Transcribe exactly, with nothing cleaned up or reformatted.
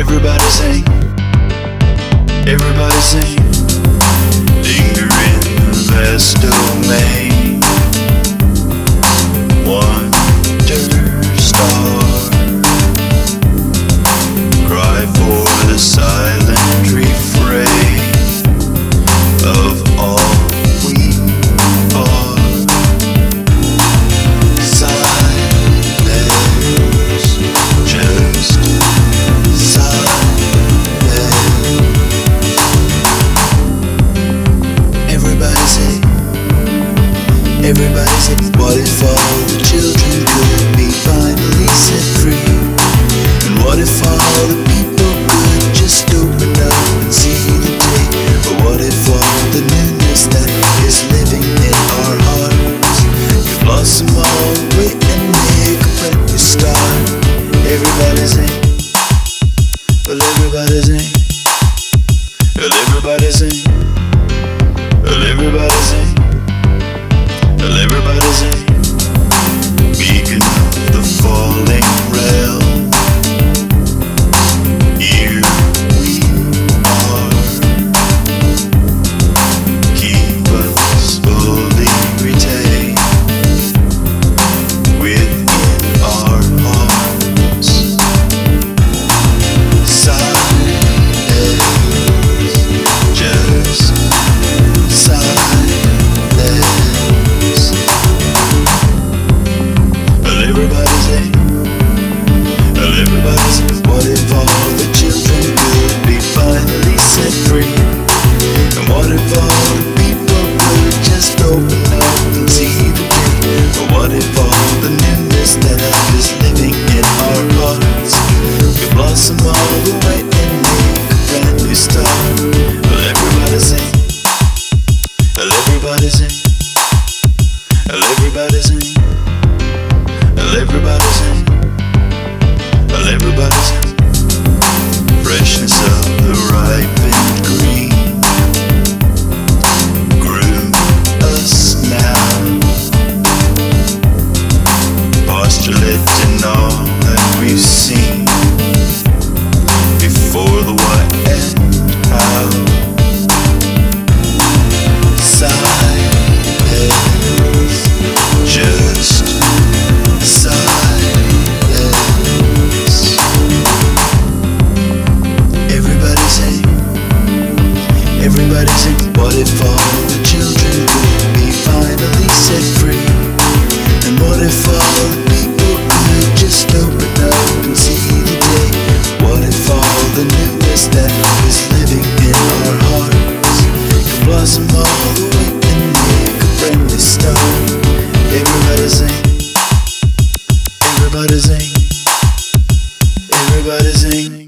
Everybody sing, everybody sing. Linger in the vast domain. Wonder star, cry for the silent refrain of all we are. Silence, just everybody say, what if all the children could be finally set free? And what if all the people could just open up and see the day? Or what if all the newness that is living in our hearts could blossom all the way and make a brand new start? Everybody sing, well everybody sing, well everybody sing, well everybody sing. Well, everybody sing, beacon of the falling rail. Here we are, keep us fully retained within our hearts. Silence, just silence. Everybody say, well everybody say, what if all the children could be finally set free? And what if all the people could just open up and see the day? Or what if all the newness that is living in our hearts could blossom all the way and make a brand new start? Well everybody sing, well everybody sing, well everybody sing. Well, everybody sing, well, everybody sing. Freshness of the ripened green grew us now, postulate in all that we've seen before the what and how. Silence, just silence. Everybody sing, everybody sing. What if all the children could be finally set free? And what if all the people could just open up and see the day? What if all the newness that is living in our hearts could blossom all the way and make a brand new start? Everybody sing, everybody sing, everybody sing.